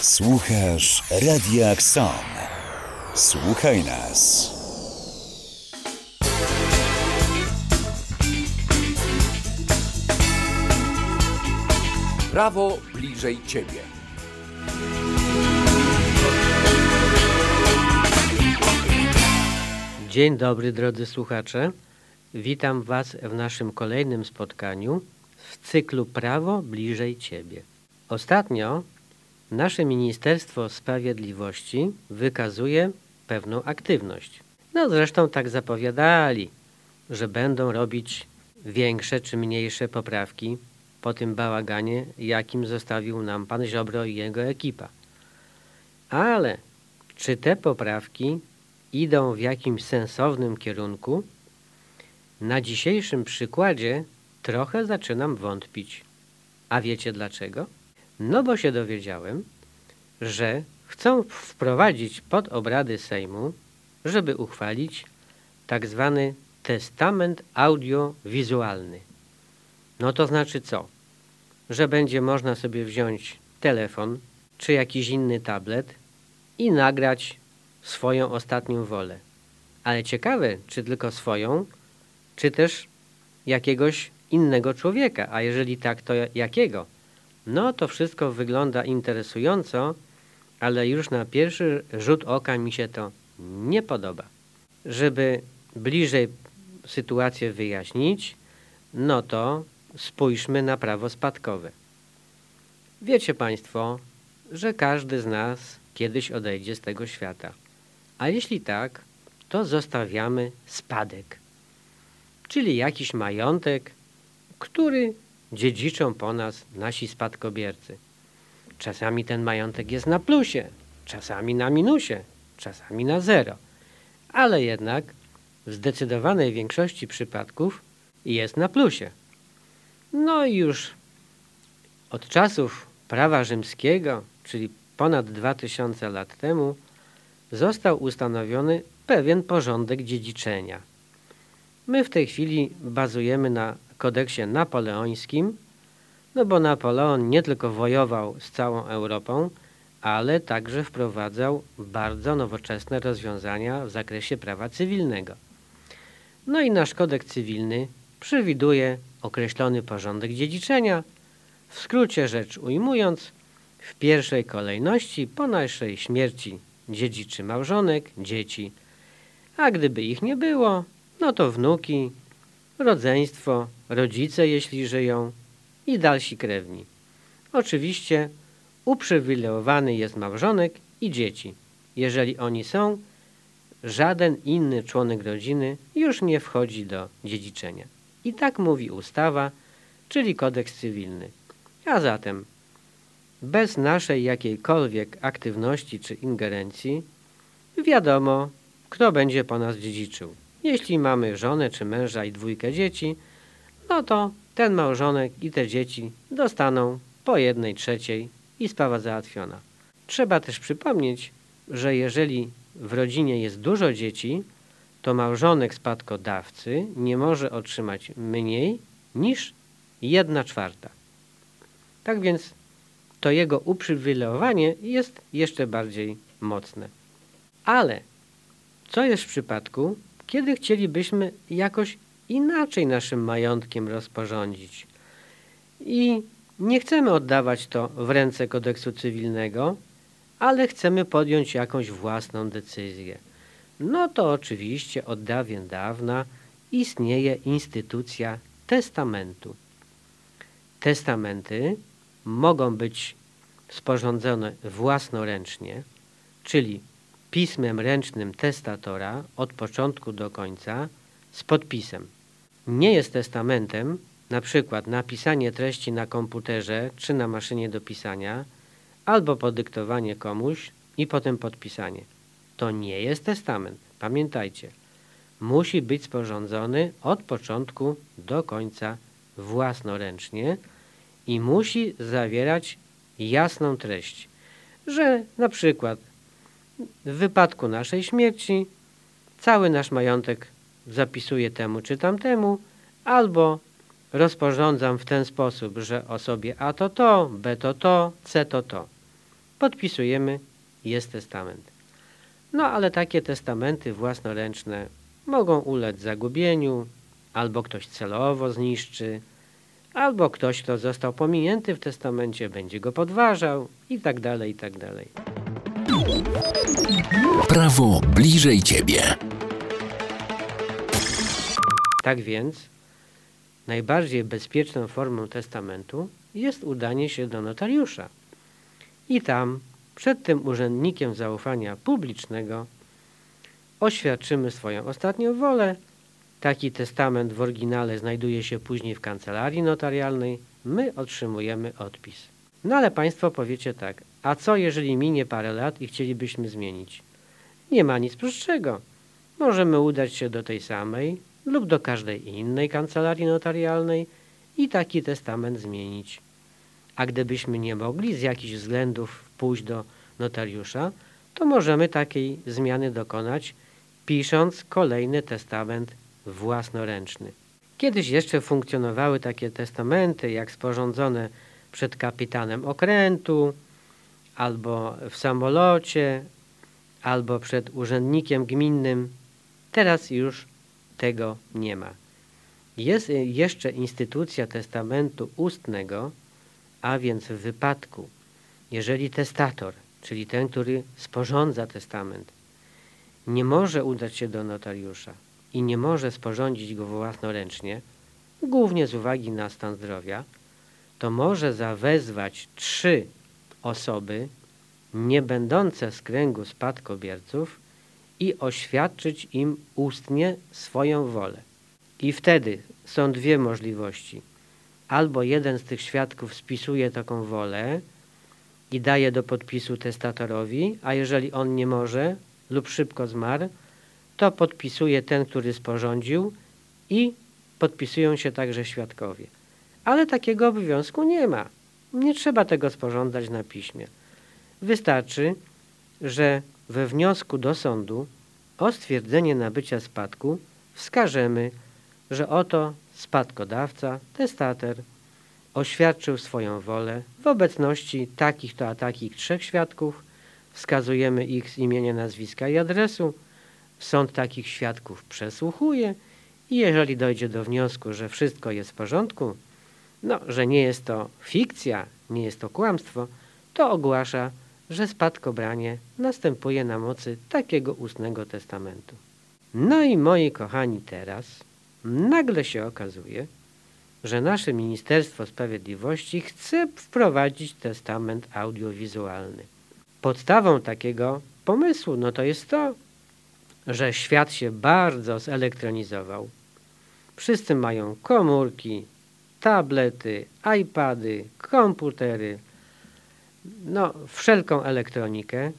Słuchasz Radia Xon. Słuchaj nas. Prawo bliżej Ciebie. Dzień dobry, drodzy słuchacze. Witam Was w naszym kolejnym spotkaniu w cyklu Prawo bliżej Ciebie. Ostatnio nasze Ministerstwo Sprawiedliwości wykazuje pewną aktywność. Zresztą tak zapowiadali, że będą robić większe czy mniejsze poprawki po tym bałaganie, jakim zostawił nam pan Ziobro i jego ekipa. Ale czy te poprawki idą w jakimś sensownym kierunku? Na dzisiejszym przykładzie trochę zaczynam wątpić. A wiecie dlaczego? No bo się dowiedziałem, że chcą wprowadzić pod obrady Sejmu, żeby uchwalić tak zwany testament audiowizualny. No to znaczy co? Że będzie można sobie wziąć telefon czy jakiś inny tablet i nagrać swoją ostatnią wolę. Ale ciekawe, czy tylko swoją, czy też jakiegoś innego człowieka, a jeżeli tak, to jakiego? No to wszystko wygląda interesująco, ale już na pierwszy rzut oka mi się to nie podoba. Żeby bliżej sytuację wyjaśnić, no to spójrzmy na prawo spadkowe. Wiecie Państwo, że każdy z nas kiedyś odejdzie z tego świata. A jeśli tak, to zostawiamy spadek, czyli jakiś majątek, który dziedziczą po nas nasi spadkobiercy. Czasami ten majątek jest na plusie, czasami na minusie, czasami na zero, ale jednak w zdecydowanej większości przypadków jest na plusie. No i już od czasów prawa rzymskiego, czyli ponad 2000 lat temu, został ustanowiony pewien porządek dziedziczenia. My w tej chwili bazujemy na kodeksie napoleońskim, no bo Napoleon nie tylko wojował z całą Europą, ale także wprowadzał bardzo nowoczesne rozwiązania w zakresie prawa cywilnego. No i nasz kodeks cywilny przewiduje określony porządek dziedziczenia. W skrócie rzecz ujmując, w pierwszej kolejności po naszej śmierci dziedziczy małżonek, dzieci, a gdyby ich nie było, no to wnuki, rodzeństwo, rodzice, jeśli żyją, i dalsi krewni. Oczywiście uprzywilejowany jest małżonek i dzieci. Jeżeli oni są, żaden inny członek rodziny już nie wchodzi do dziedziczenia. I tak mówi ustawa, czyli kodeks cywilny. A zatem bez naszej jakiejkolwiek aktywności czy ingerencji wiadomo, kto będzie po nas dziedziczył. Jeśli mamy żonę czy męża i 2 dzieci, no to ten małżonek i te dzieci dostaną po 1/3 i sprawa załatwiona. Trzeba też przypomnieć, że jeżeli w rodzinie jest dużo dzieci, to małżonek spadkodawcy nie może otrzymać mniej niż 1/4. Tak więc to jego uprzywilejowanie jest jeszcze bardziej mocne. Ale co jest w przypadku, kiedy chcielibyśmy jakoś inaczej naszym majątkiem rozporządzić i nie chcemy oddawać to w ręce kodeksu cywilnego, ale chcemy podjąć jakąś własną decyzję? No to oczywiście od dawien dawna istnieje instytucja testamentu. Testamenty mogą być sporządzone własnoręcznie, czyli pismem ręcznym testatora od początku do końca z podpisem. Nie jest testamentem na przykład napisanie treści na komputerze czy na maszynie do pisania albo podyktowanie komuś i potem podpisanie. To nie jest testament. Pamiętajcie, musi być sporządzony od początku do końca własnoręcznie i musi zawierać jasną treść, że na przykład w wypadku naszej śmierci cały nasz majątek zapisuję temu czy tamtemu, albo rozporządzam w ten sposób, że osobie A to to, B to to, C to to. podpisujemy, jest testament. No ale takie testamenty własnoręczne mogą ulec zagubieniu, albo ktoś celowo zniszczy, albo ktoś, kto został pominięty w testamencie, będzie go podważał i tak dalej, i tak dalej. Prawo bliżej ciebie. Tak więc najbardziej bezpieczną formą testamentu jest udanie się do notariusza. I tam, przed tym urzędnikiem zaufania publicznego, oświadczymy swoją ostatnią wolę. Taki testament w oryginale znajduje się później w kancelarii notarialnej. My otrzymujemy odpis. No ale Państwo powiecie tak, a co jeżeli minie parę lat i chcielibyśmy zmienić? Nie ma nic prostszego. Możemy udać się do tej samej lub do każdej innej kancelarii notarialnej i taki testament zmienić. A gdybyśmy nie mogli z jakichś względów pójść do notariusza, to możemy takiej zmiany dokonać, pisząc kolejny testament własnoręczny. Kiedyś jeszcze funkcjonowały takie testamenty, jak sporządzone przed kapitanem okrętu, albo w samolocie, albo przed urzędnikiem gminnym. Teraz już tego nie ma. Jest jeszcze instytucja testamentu ustnego, a więc w wypadku, jeżeli testator, czyli ten, który sporządza testament, nie może udać się do notariusza i nie może sporządzić go własnoręcznie, głównie z uwagi na stan zdrowia, to może zawezwać 3 osoby nie będące z kręgu spadkobierców i oświadczyć im ustnie swoją wolę. I wtedy są 2 możliwości. Albo jeden z tych świadków spisuje taką wolę i daje do podpisu testatorowi, a jeżeli on nie może lub szybko zmarł, to podpisuje ten, który sporządził i podpisują się także świadkowie. Ale takiego obowiązku nie ma. Nie trzeba tego sporządzać na piśmie. Wystarczy, że we wniosku do sądu o stwierdzenie nabycia spadku wskażemy, że oto spadkodawca, testator, oświadczył swoją wolę w obecności takich to a takich 3 świadków, wskazujemy ich imienia, nazwiska i adresu, sąd takich świadków przesłuchuje i jeżeli dojdzie do wniosku, że wszystko jest w porządku, że nie jest to fikcja, nie jest to kłamstwo, to ogłasza, że spadkobranie następuje na mocy takiego ustnego testamentu. No i moi kochani, teraz nagle się okazuje, że nasze Ministerstwo Sprawiedliwości chce wprowadzić testament audiowizualny. Podstawą takiego pomysłu to jest to, że świat się bardzo zelektronizował. Wszyscy mają komórki, tablety, iPady, komputery, wszelką elektronikę,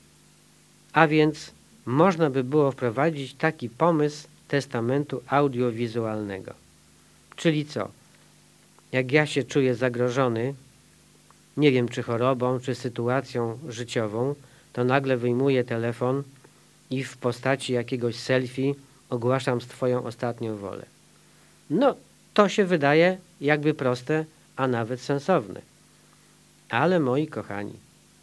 a więc można by było wprowadzić taki pomysł testamentu audiowizualnego. Czyli co? Jak ja się czuję zagrożony, nie wiem czy chorobą, czy sytuacją życiową, to nagle wyjmuję telefon i w postaci jakiegoś selfie ogłaszam swoją ostatnią wolę. To się wydaje jakby proste, a nawet sensowne. Ale moi kochani,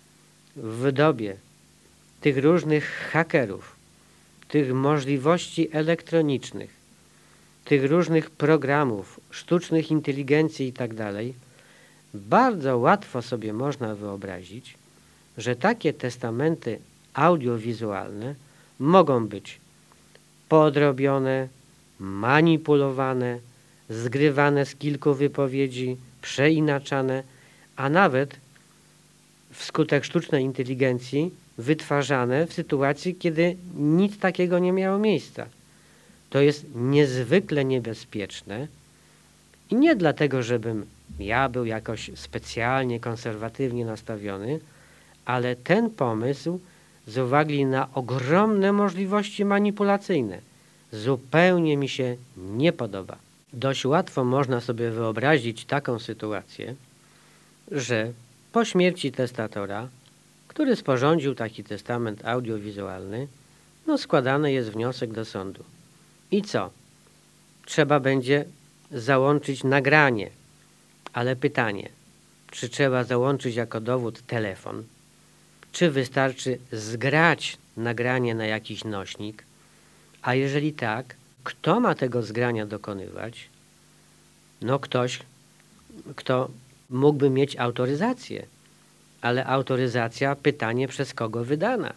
w dobie tych różnych hakerów, tych możliwości elektronicznych, tych różnych programów, sztucznych inteligencji i tak dalej, bardzo łatwo sobie można wyobrazić, że takie testamenty audiowizualne mogą być podrobione, manipulowane, zgrywane z kilku wypowiedzi, przeinaczane, a nawet wskutek sztucznej inteligencji wytwarzane w sytuacji, kiedy nic takiego nie miało miejsca. To jest niezwykle niebezpieczne i nie dlatego, żebym ja był jakoś specjalnie konserwatywnie nastawiony, ale ten pomysł z uwagi na ogromne możliwości manipulacyjne zupełnie mi się nie podoba. Dość łatwo można sobie wyobrazić taką sytuację, że po śmierci testatora, który sporządził taki testament audiowizualny, składany jest wniosek do sądu. I co? Trzeba będzie załączyć nagranie. Ale pytanie, czy trzeba załączyć jako dowód telefon? czy wystarczy zgrać nagranie na jakiś nośnik, a jeżeli tak, kto ma tego zgrania dokonywać? No ktoś, kto mógłby mieć autoryzację, ale autoryzacja, pytanie, przez kogo wydana?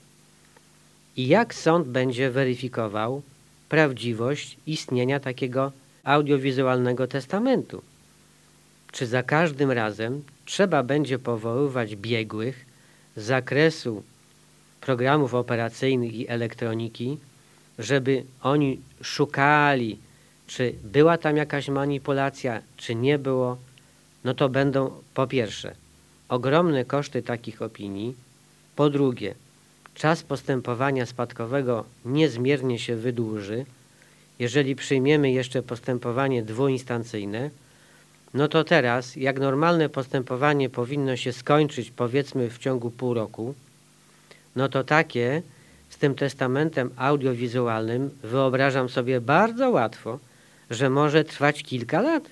I jak sąd będzie weryfikował prawdziwość istnienia takiego audiowizualnego testamentu? Czy za każdym razem trzeba będzie powoływać biegłych z zakresu programów operacyjnych i elektroniki, żeby oni szukali, czy była tam jakaś manipulacja, czy nie było? No to będą po pierwsze ogromne koszty takich opinii, po drugie czas postępowania spadkowego niezmiernie się wydłuży. Jeżeli przyjmiemy jeszcze postępowanie dwuinstancyjne, no to teraz, jak normalne postępowanie powinno się skończyć powiedzmy w ciągu pół roku, no to takie z tym testamentem audiowizualnym wyobrażam sobie bardzo łatwo, że może trwać kilka lat,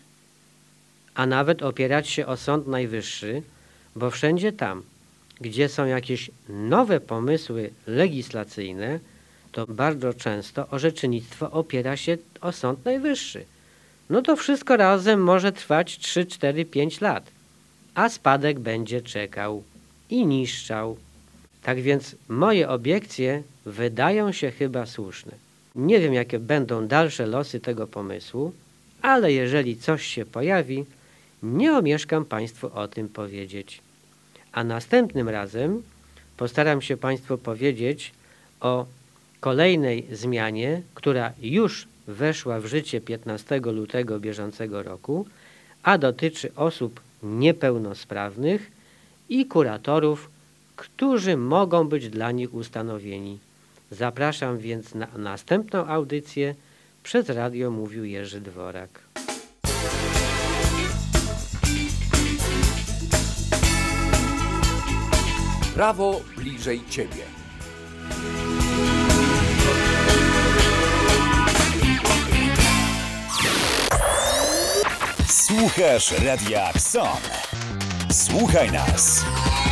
a nawet opierać się o Sąd Najwyższy, bo wszędzie tam, gdzie są jakieś nowe pomysły legislacyjne, to bardzo często orzecznictwo opiera się o Sąd Najwyższy. No to wszystko razem może trwać 3, 4, 5 lat, a spadek będzie czekał i niszczał. Tak więc moje obiekcje wydają się chyba słuszne. Nie wiem, jakie będą dalsze losy tego pomysłu, ale jeżeli coś się pojawi, nie omieszkam Państwu o tym powiedzieć. A następnym razem postaram się Państwu powiedzieć o kolejnej zmianie, która już weszła w życie 15 lutego bieżącego roku, a dotyczy osób niepełnosprawnych i kuratorów, którzy mogą być dla nich ustanowieni. Zapraszam więc na następną audycję. Przez radio mówił Jerzy Dworak. Prawo bliżej Ciebie. Słuchasz Radia Xon. Słuchaj nas.